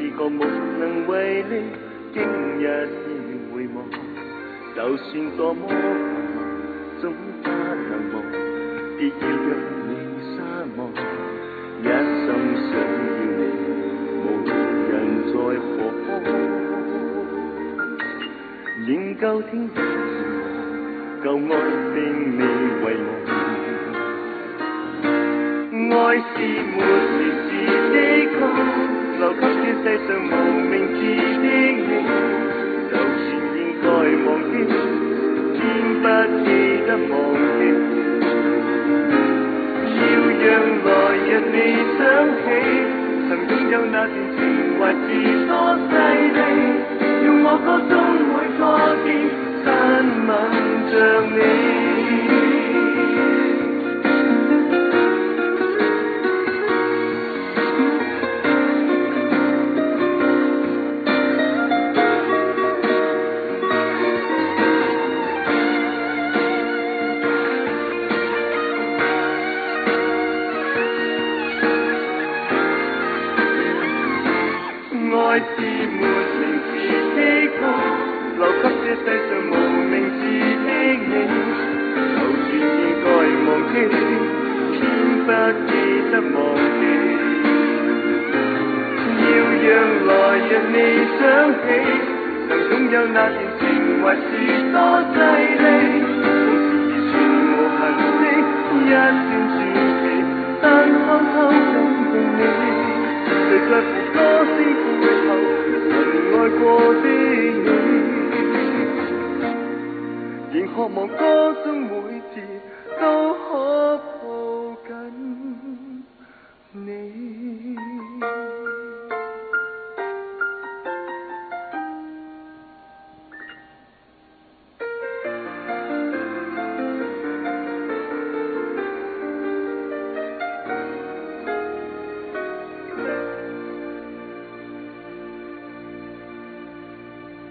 試過無能為力，經一次回望，就算多麼繁忙，總不能忘，別要讓你失望。一心想要你，無人在何方，仍舊聽見舊愛並未遺忘。愛是沒時時的歌，留給這世上無名字的你。就算應該忘記，偏不記得忘記。要讓來日你想起，曾擁有那段情懷是多犀利，用我歌中每個字親吻着你。愛是沒名字的歌，留給這世上無名字的你。就算應該忘記，偏不記得忘記。要讓來日你想起，曾擁有那段情懷是多犀利。縱是全無痕跡，一段傳奇，但看透感動你。誰在乎歌聲背後曾愛過的你，仍渴望歌中每字都可抱緊你。